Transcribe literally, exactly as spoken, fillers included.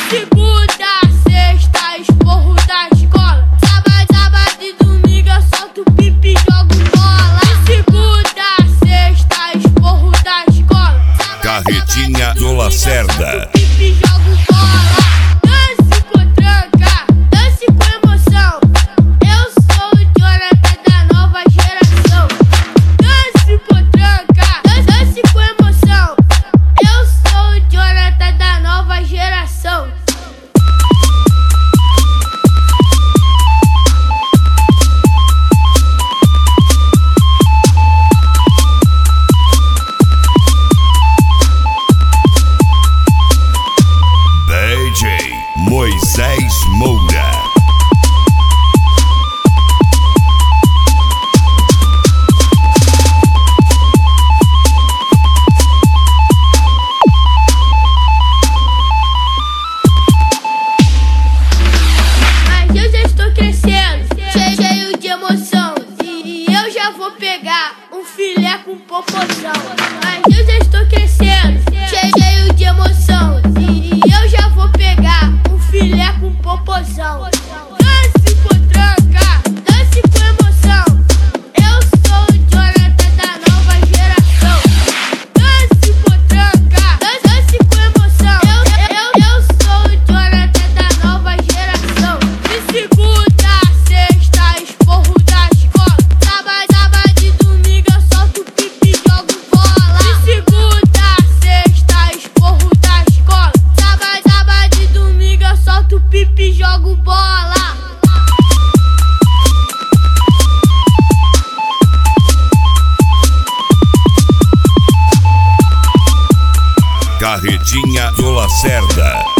segunda, sexta, esporro da escola. Sábado, sábado e domingo eu solto pipi e jogo bola. De segunda, sexta, esporro da escola. Sábado, Carretinha do Lacerda. pipi e jogo bola. Dance com tranca, dance com emoção. Eu sou o Jonathan da nova geração. Dance com tranca, dance com emoção. Eu sou o Jonathan da nova geração. D J Moisés Moura. Mas eu já estou crescendo, cheio, cheio de emoção. E eu já vou pegar um filé com popozão. Mas eu já estou crescendo, cheio, cheio de emoção. E eu já vou pegar um filé com popozão. Dance com tranca, dance com emoção. Eu sou o Jonathan da nova geração. Dance com tranca, dance com emoção. Eu, eu, eu sou o Jonathan da nova geração. De segunda, sexta, esporro da escola. Sábado, sábado e domingo eu solto pipi e jogo bola. De segunda, sexta, esporro da escola. Sábado, sábado e domingo eu solto pipi e jogo bola. Carretinha do Lacerda.